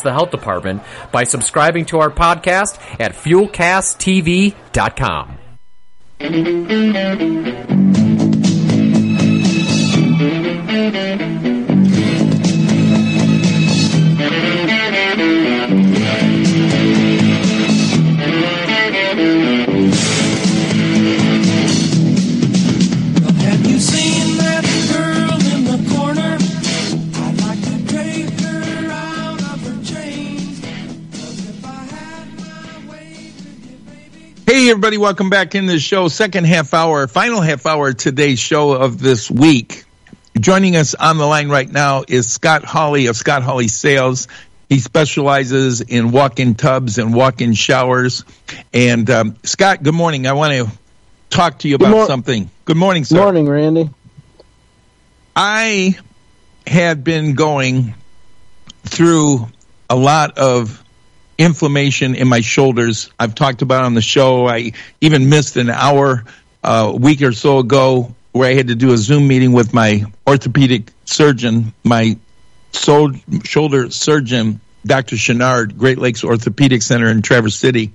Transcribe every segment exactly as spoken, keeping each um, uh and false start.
the health department by subscribing to our podcast at fuel cast t v dot com. Hey, everybody, welcome back in the show. Second half hour, final half hour today's show of this week. Joining us on the line right now is Scott Hawley of Scott Hawley Sales. He specializes in walk-in tubs and walk-in showers. And, um, Scott, good morning. I want to talk to you about mor- something. Good morning, sir. Good morning, Randy. I had been going through a lot of inflammation in my shoulders. I've talked about it on the show. I even missed an hour uh, a week or so ago where I had to do a Zoom meeting with my orthopedic surgeon, my soul, shoulder surgeon, Doctor Chenard, Great Lakes Orthopedic Center in Traverse City.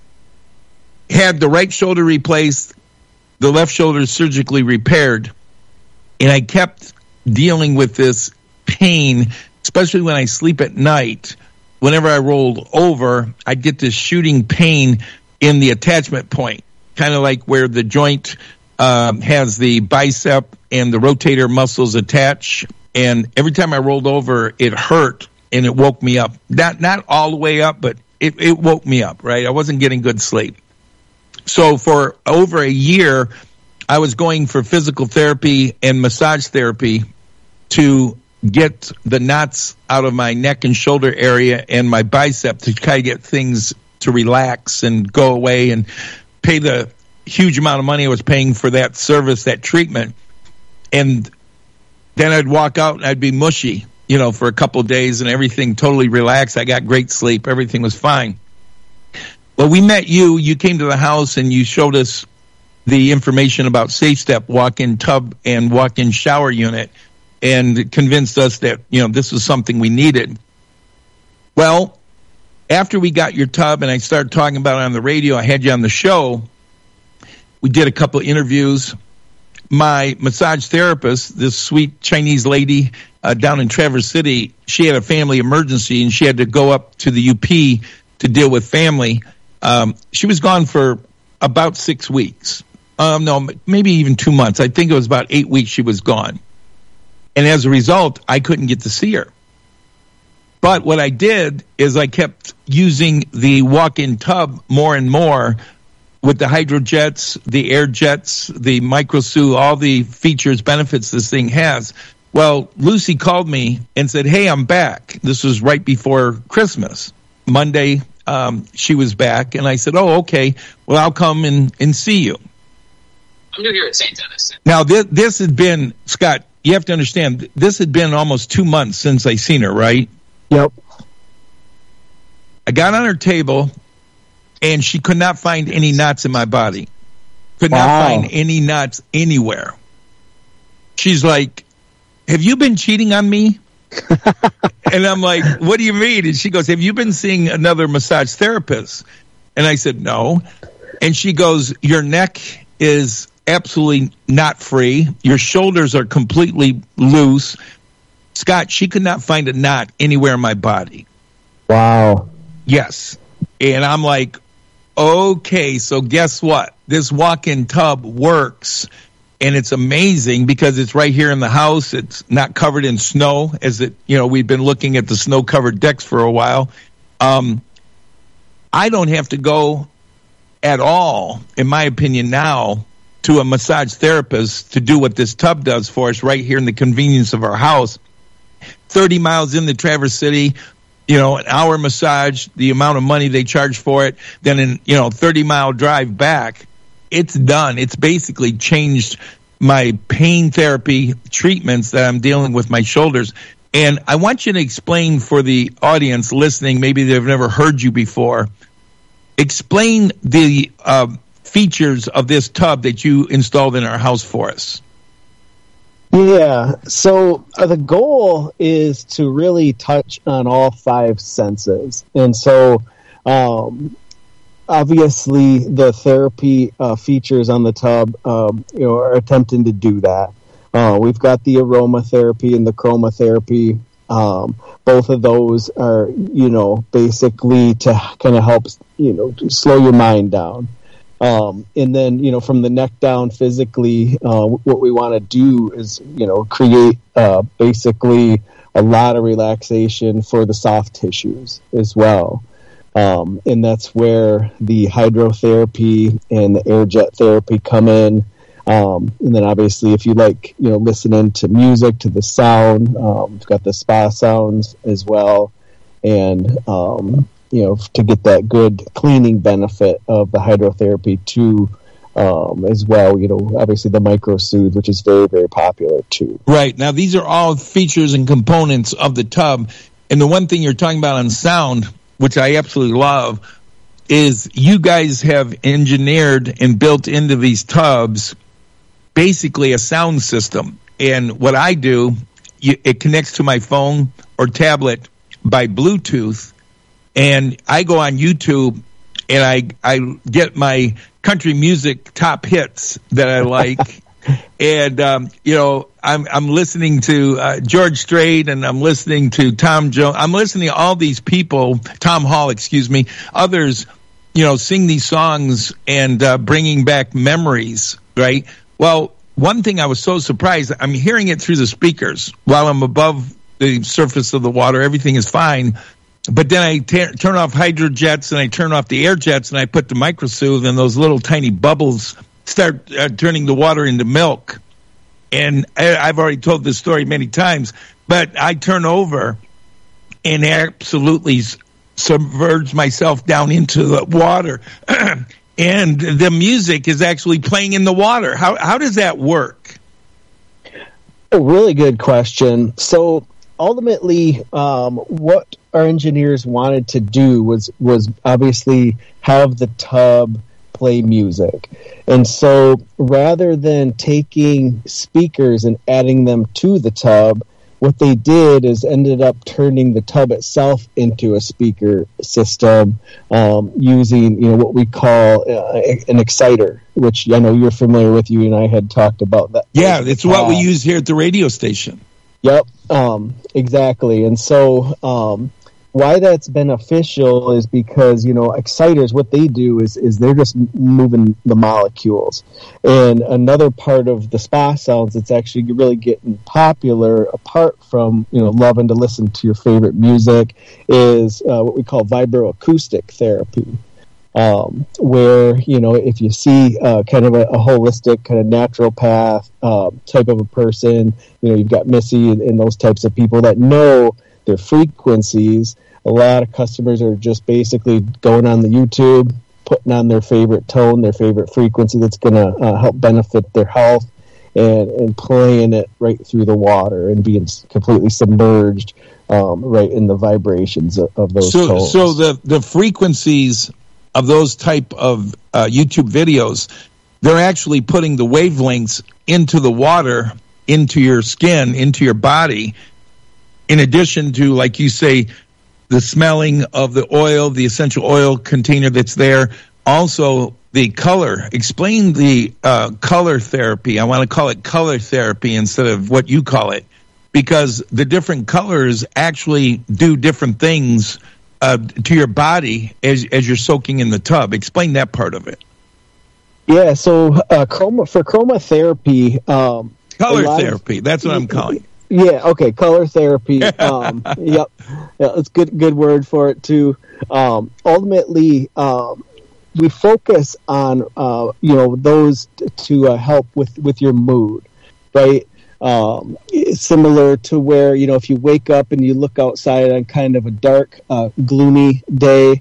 Had the right shoulder replaced, the left shoulder surgically repaired, and I kept dealing with this pain, especially when I sleep at night. Whenever I rolled over, I'd get this shooting pain in the attachment point, kind of like where the joint um, has the bicep and the rotator muscles attach. And every time I rolled over, it hurt and it woke me up. Not not all the way up, but it, it woke me up, right? I wasn't getting good sleep. So for over a year, I was going for physical therapy and massage therapy to get the knots out of my neck and shoulder area and my bicep to kind of get things to relax and go away and pay the huge amount of money I was paying for that service, that treatment. And then I'd walk out and I'd be mushy, you know, for a couple of days and everything totally relaxed. I got great sleep. Everything was fine. Well, we met you. You came to the house and you showed us the information about SafeStep walk-in tub and walk-in shower unit, and convinced us that, you know, this was something we needed. Well, after we got your tub and I started talking about it on the radio, I had you on the show, we did a couple of interviews. My massage therapist, this sweet Chinese lady uh, down in Traverse City, she had a family emergency and she had to go up to the U P to deal with family. Um, she was gone for about six weeks. Um, no, maybe even two months. I think it was about eight weeks she was gone. And as a result, I couldn't get to see her. But what I did is I kept using the walk-in tub more and more with the hydrojets, the air jets, the MicroSue, all the features, benefits this thing has. Well, Lucy called me and said, hey, I'm back. This was right before Christmas. Monday, um, she was back. And I said, oh, okay. Well, I'll come and, and see you. I'm new here at Saint Dennis. Now, this, this had been, Scott, you have to understand, this had been almost two months since I seen her, right? Yep. I got on her table, and she could not find any knots in my body. Could wow. not find any knots anywhere. She's like, have you been cheating on me? And I'm like, what do you mean? And she goes, have you been seeing another massage therapist? And I said, no. And she goes, your neck is absolutely not free. Your shoulders are completely loose. Scott, she could not find a knot anywhere in my body. Wow. Yes. And I'm like, okay, so guess what? This walk-in tub works, and it's amazing because it's right here in the house. It's not covered in snow, as it, you know, we've been looking at the snow-covered decks for a while. Um, I don't have to go at all, in my opinion now, to a massage therapist to do what this tub does for us right here in the convenience of our house. thirty miles into Traverse City, you know, an hour massage, the amount of money they charge for it, then in, you know, thirty mile drive back, it's done. It's basically changed my pain therapy treatments that I'm dealing with my shoulders. And I want you to explain for the audience listening, maybe they've never heard you before, explain the uh, features of this tub that you installed in our house for us. Yeah, so uh, the goal is to really touch on all five senses. And so, um, obviously, the therapy uh, features on the tub um, you know, are attempting to do that. Uh, we've got the aromatherapy and the chromotherapy. Um, both of those are, you know, basically to kind of help, you know, to slow your mind down. Um, and then, you know, from the neck down physically, uh, what we want to do is, you know, create uh, basically a lot of relaxation for the soft tissues as well. Um, and that's where the hydrotherapy and the air jet therapy come in. Um, and then obviously if you like, you know, listening to music, to the sound, um, we've got the spa sounds as well. And, um, you know, to get that good cleaning benefit of the hydrotherapy too, um, as well. You know, obviously the micro soothe, which is very, very popular too. Right. Now, these are all features and components of the tub. And the one thing you're talking about on sound, which I absolutely love, is you guys have engineered and built into these tubs basically a sound system. And what I do, it connects to my phone or tablet by Bluetooth. And I go on YouTube and I I get my country music top hits that I like. And, um, you know, I'm I'm listening to uh, George Strait and I'm listening to Tom Jones. I'm listening to all these people, Tom Hall, excuse me, others, you know, sing these songs and uh, bringing back memories, right? Well, one thing I was so surprised, I'm hearing it through the speakers while I'm above the surface of the water. Everything is fine. But then I t- turn off hydrojets and I turn off the air jets and I put the microsoothe and those little tiny bubbles start uh, turning the water into milk. And I, I've already told this story many times, but I turn over and absolutely submerge myself down into the water. And the music is actually playing in the water. How how does that work? A really good question. So ultimately, um, what our engineers wanted to do was was obviously have the tub play music. And so rather than taking speakers and adding them to the tub, what they did is ended up turning the tub itself into a speaker system um, using, you know, what we call uh, an exciter, which I know you're familiar with. You and I had talked about that. Yeah, it's what we use here at the radio station. Yep, um, exactly. And so um, why that's beneficial is because, you know, exciters, what they do is is they're just moving the molecules. And another part of the spa sounds that's actually really getting popular, apart from, you know, loving to listen to your favorite music, is uh, what we call vibroacoustic therapy. Um, where, you know, if you see uh, kind of a, a holistic kind of naturopath uh, type of a person, you know, you've got Missy and, and those types of people that know their frequencies. A lot of customers are just basically going on the YouTube, putting on their favorite tone, their favorite frequency that's going to uh, help benefit their health, and, and playing it right through the water and being completely submerged um, right in the vibrations of, of those so, tones. So the, the frequencies of those type of uh, YouTube videos, they're actually putting the wavelengths into the water, into your skin, into your body, in addition to, like you say, the smelling of the oil, the essential oil container that's there, also the color. Explain the uh, color therapy. I want to call it color therapy instead of what you call it, because the different colors actually do different things Uh, to your body as as you're soaking in the tub. Explain that part of it. Yeah, so uh, chroma for chromotherapy, um, color therapy. Of, that's what I'm calling it. Yeah, okay, color therapy. Um, yep, yeah, that's good. Good word for it too. Um, ultimately, um, we focus on uh, you know those t- to uh, help with with your mood, right? Um, similar to where, you know, if you wake up and you look outside on kind of a dark, uh, gloomy day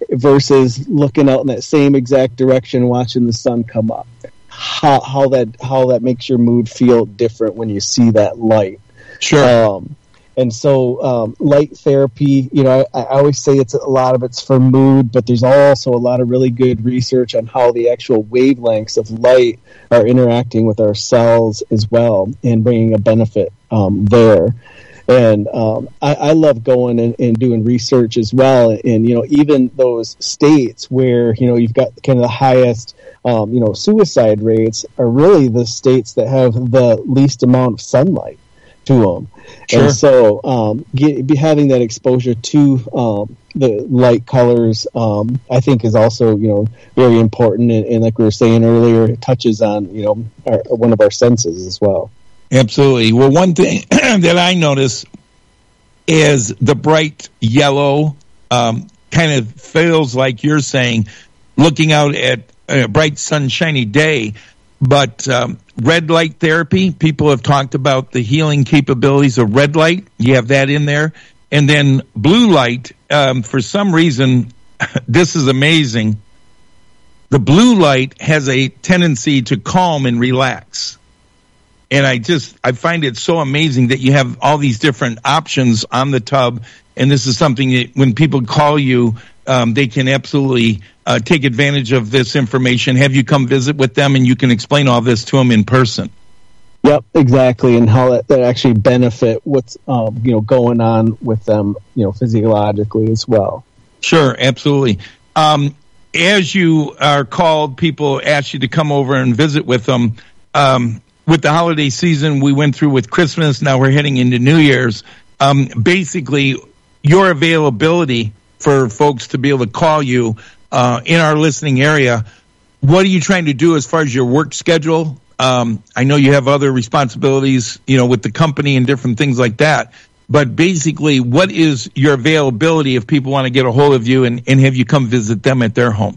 versus looking out in that same exact direction, watching the sun come up, how, how that, how that makes your mood feel different when you see that light. Sure. Um, And so um, light therapy, you know, I, I always say it's a lot of it's for mood, but there's also a lot of really good research on how the actual wavelengths of light are interacting with our cells as well and bringing a benefit um, there. And um, I, I love going and, and doing research as well. And, you know, even those states where, you know, you've got kind of the highest, um, you know, suicide rates are really the states that have the least amount of sunlight to them. Sure. And so um, get, be having that exposure to um, the light colors, um, I think is also, you know, very important. And, and like we were saying earlier, it touches on, you know, our, one of our senses as well. Absolutely. Well, one thing that I notice is the bright yellow um, kind of feels like you're saying, looking out at a bright, sunshiny day. But um, red light therapy, people have talked about the healing capabilities of red light. You have that in there. And then blue light, um, for some reason, this is amazing. The blue light has a tendency to calm and relax. And I just, I find it so amazing that you have all these different options on the tub. And this is something that when people call you, um, they can absolutely uh, take advantage of this information, have you come visit with them, and you can explain all this to them in person. Yep, exactly, and how that, that actually benefit what's um, you know going on with them, you know, physiologically as well. Sure, absolutely. Um, as you are called, people ask you to come over and visit with them. Um, with the holiday season we went through with Christmas, now we're heading into New Year's. Um, basically, your availability for folks to be able to call you uh, in our listening area, what are you trying to do as far as your work schedule? Um, I know you have other responsibilities, you know, with the company and different things like that. But basically, what is your availability if people want to get a hold of you and, and have you come visit them at their home?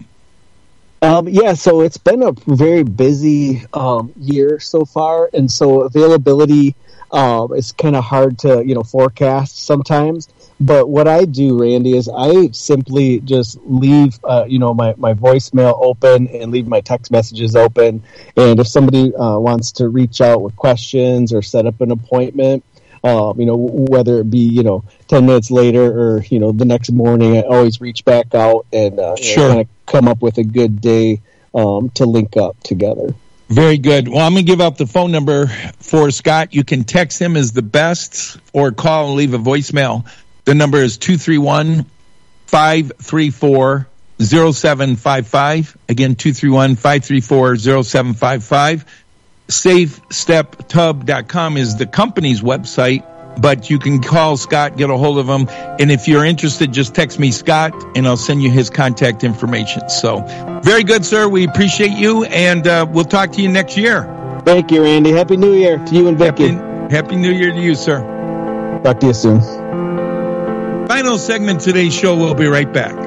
Um, yeah, so it's been a very busy um, year so far, and so availability um, is kind of hard to, you know, forecast sometimes. But what I do, Randy, is I simply just leave, uh, you know, my, my voicemail open and leave my text messages open. And if somebody uh, wants to reach out with questions or set up an appointment, um, you know, whether it be, you know, ten minutes later or, you know, the next morning, I always reach back out and uh, sure. kind of come up with a good day um, to link up together. Very good. Well, I'm going to give out the phone number for Scott. You can text him as the best or call and leave a voicemail. The number is two three one, five three four, zero seven five five. Again, two three one, five three four, zero seven five five. safe step tub dot com is the company's website, but you can call Scott, get a hold of him. And if you're interested, just text me, Scott, and I'll send you his contact information. So very good, sir. We appreciate you, and uh, we'll talk to you next year. Thank you, Randy. Happy New Year to you and Vicky. Happy, Happy New Year to you, sir. Talk to you soon. Final segment of today's show. We'll be right back.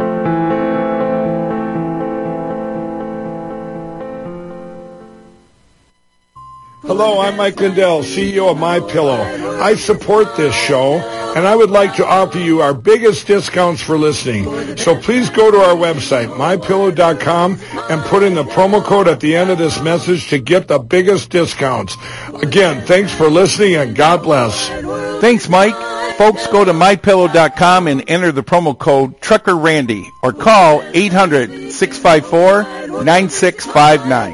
Hello, I'm Mike Lindell, C E O of MyPillow. I support this show, and I would like to offer you our biggest discounts for listening. So please go to our website, my pillow dot com, and put in the promo code at the end of this message to get the biggest discounts. Again, thanks for listening, and God bless. Thanks, Mike. Folks, go to my pillow dot com and enter the promo code Trucker Randy or call eight hundred, six five four, nine six five nine.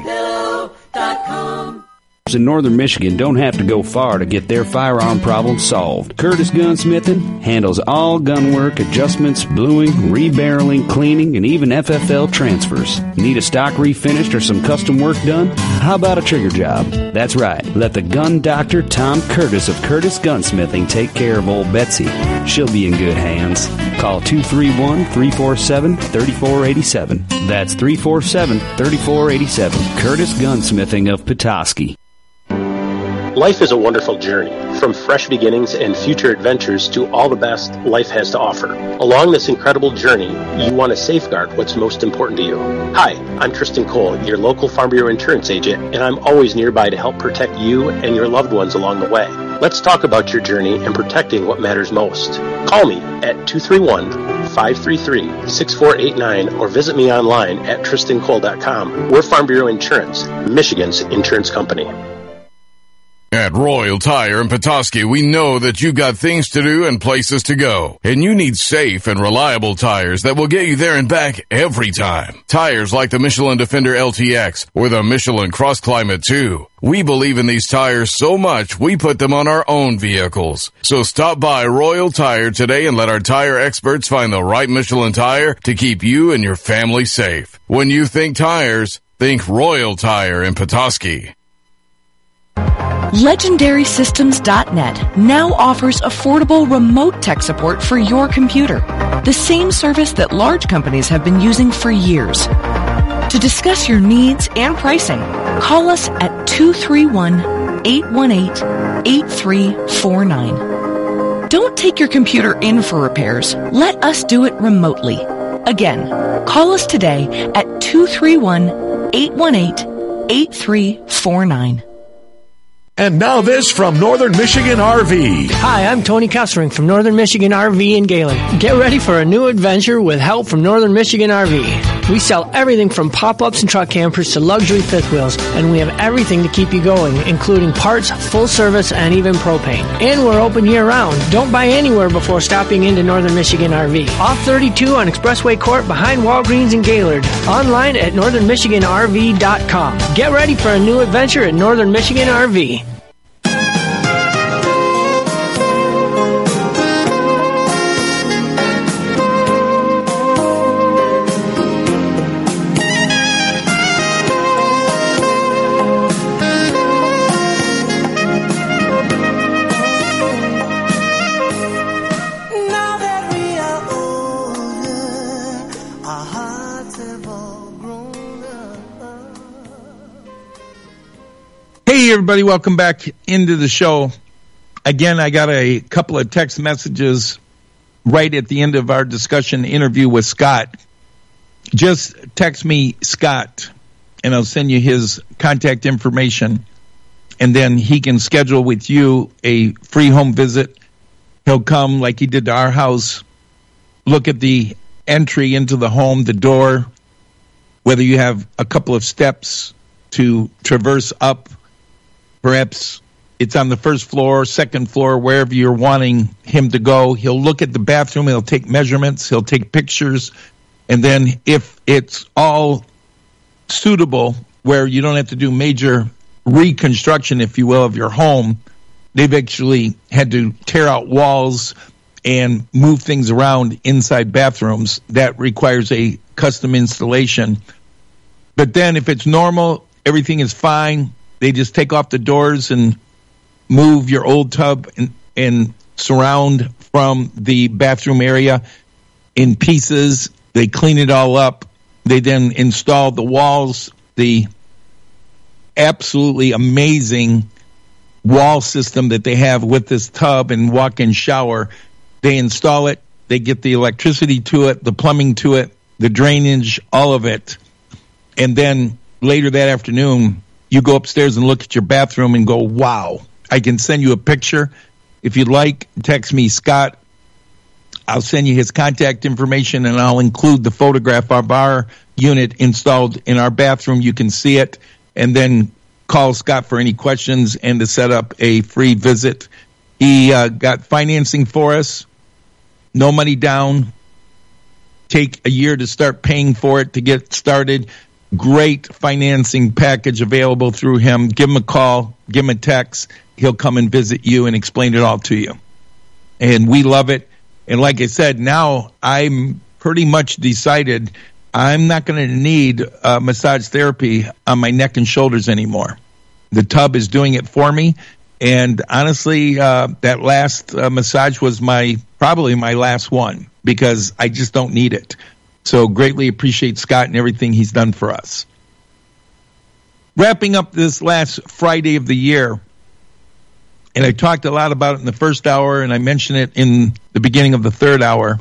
In northern Michigan don't have to go far to get their firearm problem solved. Curtis Gunsmithing handles all gun work, adjustments, bluing, rebarreling, cleaning, and even F F L transfers. Need a stock refinished or some custom work done? How about a trigger job? That's right. Let the gun doctor Tom Curtis of Curtis Gunsmithing take care of old Betsy. She'll be in good hands. Call two three one, three four seven, three four eight seven. That's three four seven, three four eight seven. Curtis Gunsmithing of Petoskey. Life is a wonderful journey, from fresh beginnings and future adventures to all the best life has to offer. Along this incredible journey, you want to safeguard what's most important to you. Hi, I'm Tristan Cole, your local Farm Bureau insurance agent, and I'm always nearby to help protect you and your loved ones along the way. Let's talk about your journey and protecting what matters most. Call me at two three one, five three three, six four eight nine or visit me online at tristan cole dot com. We're Farm Bureau Insurance, Michigan's insurance company. At Royal Tire in Petoskey, we know that you've got things to do and places to go, and you need safe and reliable tires that will get you there and back every time. Tires like the Michelin Defender L T X or the Michelin Cross Climate two. We believe in these tires so much, we put them on our own vehicles. So stop by Royal Tire today and let our tire experts find the right Michelin tire to keep you and your family safe. When you think tires, think Royal Tire in Petoskey. Legendary Systems dot net now offers affordable remote tech support for your computer, the same service that large companies have been using for years. To discuss your needs and pricing, call us at two three one, eight one eight, eight three four nine. Don't take your computer in for repairs. Let us do it remotely. Again, call us today at two three one, eight one eight, eight three four nine. And now this from Northern Michigan R V. Hi, I'm Tony Kessering from Northern Michigan R V in Galen. Get ready for a new adventure with help from Northern Michigan R V. We sell everything from pop-ups and truck campers to luxury fifth wheels, and we have everything to keep you going, including parts, full service, and even propane. And we're open year-round. Don't buy anywhere before stopping into Northern Michigan R V. Off thirty-two on Expressway Court behind Walgreens in Gaylord. Online at northern michigan r v dot com. Get ready for a new adventure at Northern Michigan R V. Hey, everybody, welcome back into the show. Again, I got a couple of text messages right at the end of our discussion interview with Scott. Just text me, Scott, and I'll send you his contact information, and then he can schedule with you a free home visit. He'll come like he did to our house, look at the entry into the home, the door, whether you have a couple of steps to traverse up. Perhaps it's on the first floor, second floor, wherever you're wanting him to go. He'll look at the bathroom. He'll take measurements. He'll take pictures. And then if it's all suitable, where you don't have to do major reconstruction, if you will, of your home, they've actually had to tear out walls and move things around inside bathrooms. That requires a custom installation. But then if it's normal, everything is fine, they just take off the doors and move your old tub and, and surround from the bathroom area in pieces. They clean it all up. They then install the walls, the absolutely amazing wall system that they have with this tub and walk-in shower. They install it. They get the electricity to it, the plumbing to it, the drainage, all of it. And then later that afternoon, you go upstairs and look at your bathroom and go, wow. I can send you a picture. If you'd like, text me, Scott. I'll send you his contact information, and I'll include the photograph of our unit installed in our bathroom. You can see it, and then call Scott for any questions and to set up a free visit. He uh, got financing for us, no money down, take a year to start paying for it to get started. Great financing package available through him. Give him a call, give him a text. He'll come and visit you and explain it all to you. And we love it. And like I said, now I'm pretty much decided I'm not going to need uh, massage therapy on my neck and shoulders anymore. The tub is doing it for me. And honestly, uh, that last uh, massage was my probably my last one because I just don't need it. So greatly appreciate Scott and everything he's done for us. Wrapping up this last Friday of the year, and I talked a lot about it in the first hour, and I mentioned it in the beginning of the third hour.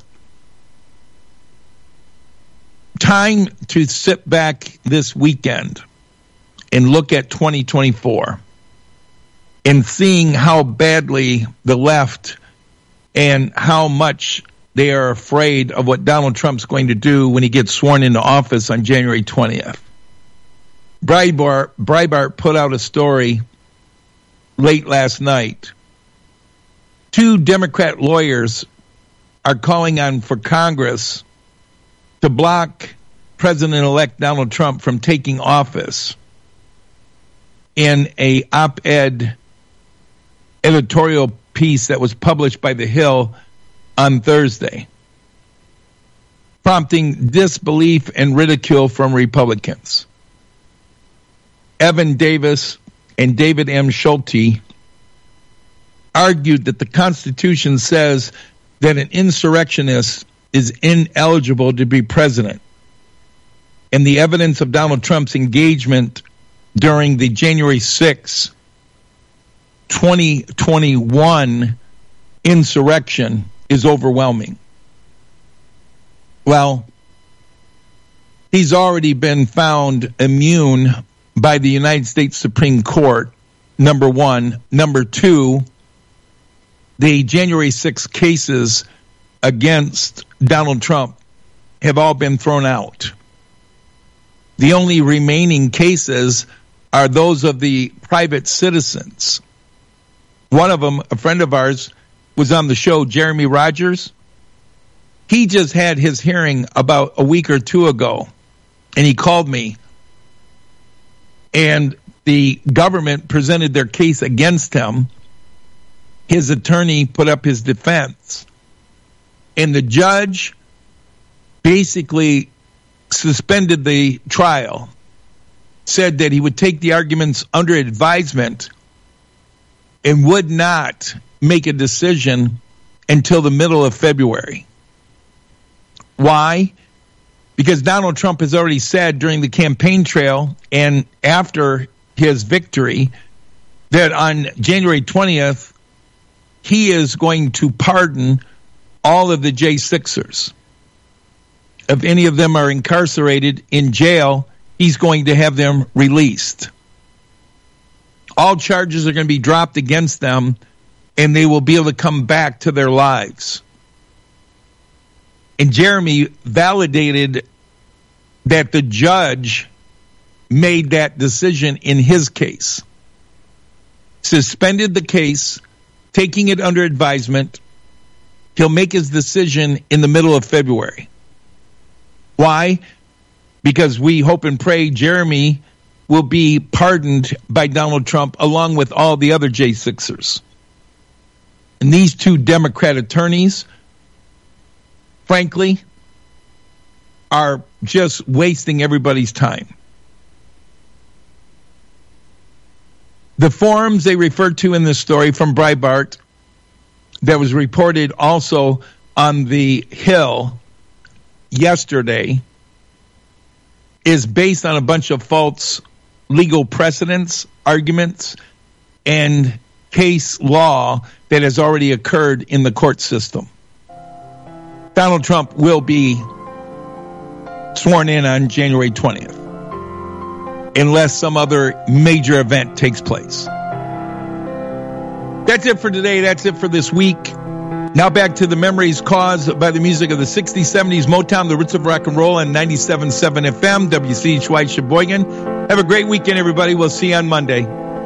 Time to sit back this weekend and look at twenty twenty-four and seeing how badly the left and how much they are afraid of what Donald Trump's going to do when he gets sworn into office on January twentieth. Breitbart, Breitbart put out a story late last night, two Democrat lawyers are calling on for Congress to block President-elect Donald Trump from taking office in a op-ed editorial piece that was published by The Hill on Thursday, prompting disbelief and ridicule from Republicans. Evan Davis and David M. Schulte argued that the Constitution says that an insurrectionist is ineligible to be president, and the evidence of Donald Trump's engagement during the January sixth, twenty twenty-one insurrection is overwhelming. Well, he's already been found immune by the United States Supreme Court, number one. Number two, the January sixth cases against Donald Trump have all been thrown out. The only remaining cases are those of the private citizens. One of them, a friend of ours, was on the show, Jeremy Rogers. He just had his hearing about a week or two ago, and he called me. And the government presented their case against him. His attorney put up his defense. And the judge basically suspended the trial, said that he would take the arguments under advisement and would not make a decision until the middle of February. Why? Because Donald Trump has already said during the campaign trail and after his victory that on January twentieth, he is going to pardon all of the J sixers. If any of them are incarcerated in jail, he's going to have them released. All charges are going to be dropped against them, and they will be able to come back to their lives. And Jeremy validated that the judge made that decision in his case. Suspended the case, taking it under advisement. He'll make his decision in the middle of February. Why? Because we hope and pray Jeremy will be pardoned by Donald Trump along with all the other J sixers. And these two Democrat attorneys, frankly, are just wasting everybody's time. The forums they referred to in this story from Breitbart that was reported also on the Hill yesterday is based on a bunch of false legal precedents, arguments, and case law that has already occurred in the court system. Donald Trump will be sworn in on January twentieth, unless some other major event takes place. That's it for today. That's it for this week. Now back to the memories caused by the music of the sixties, seventies, Motown, the roots of rock and roll, and ninety-seven point seven F M, W C H Y Sheboygan. Have a great weekend, everybody. We'll see you on Monday.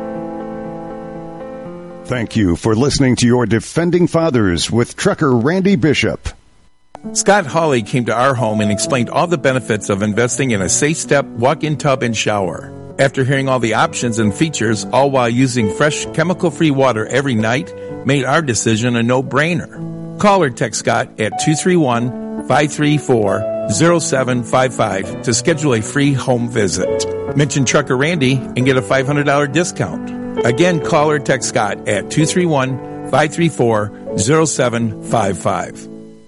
Thank you for listening to your Defending Fathers with Trucker Randy Bishop. Scott Hawley came to our home and explained all the benefits of investing in a safe step, walk-in tub, and shower. After hearing all the options and features, all while using fresh, chemical-free water every night, made our decision a no-brainer. Call or text Scott at two three one, five three four, zero seven five five to schedule a free home visit. Mention Trucker Randy and get a five hundred dollars discount. Again, call or text Scott at two three one, five three four, zero seven five five.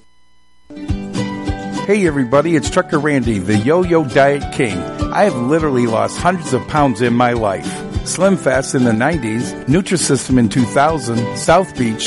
Hey everybody, it's Trucker Randy, the Yo-Yo Diet King. I have literally lost hundreds of pounds in my life. Slim Fast in the nineties, Nutrisystem in two thousand, South Beach,